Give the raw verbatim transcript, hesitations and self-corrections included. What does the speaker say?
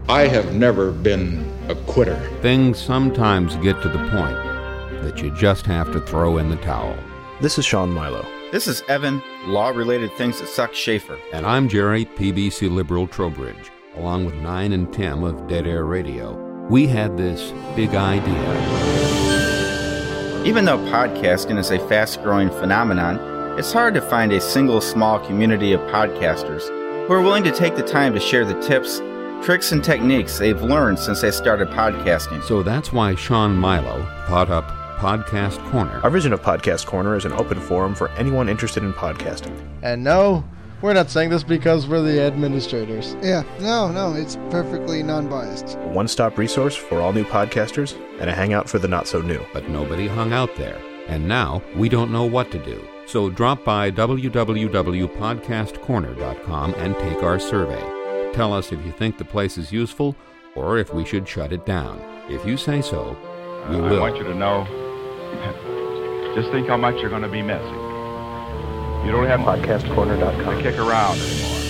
I have never been a quitter. Things sometimes get to the point that you just have to throw in the towel. This is Sean Milo. This is Evan, law-related things that suck Schaefer. And I'm Jerry, P B C Liberal Trowbridge, along with Nine and Tim of Dead Air Radio. We had this big idea. Even though podcasting is a fast-growing phenomenon, it's hard to find a single small community of podcasters who are willing to take the time to share the tips, tricks, and techniques they've learned since they started podcasting. So that's why Sean Milo thought up Podcast Corner. Our vision of Podcast Corner is an open forum for anyone interested in podcasting. And no, we're not saying this because we're the administrators. Yeah, no, no, it's perfectly non-biased. A one-stop resource for all new podcasters and a hangout for the not-so-new. But nobody hung out there, and now we don't know what to do. So drop by w w w dot podcast corner dot com and take our survey. Tell us if you think the place is useful or if we should shut it down. If you say so, we uh, will. I want you to know, just think how much you're going to be missing. You don't have podcast corner dot com to kick around anymore.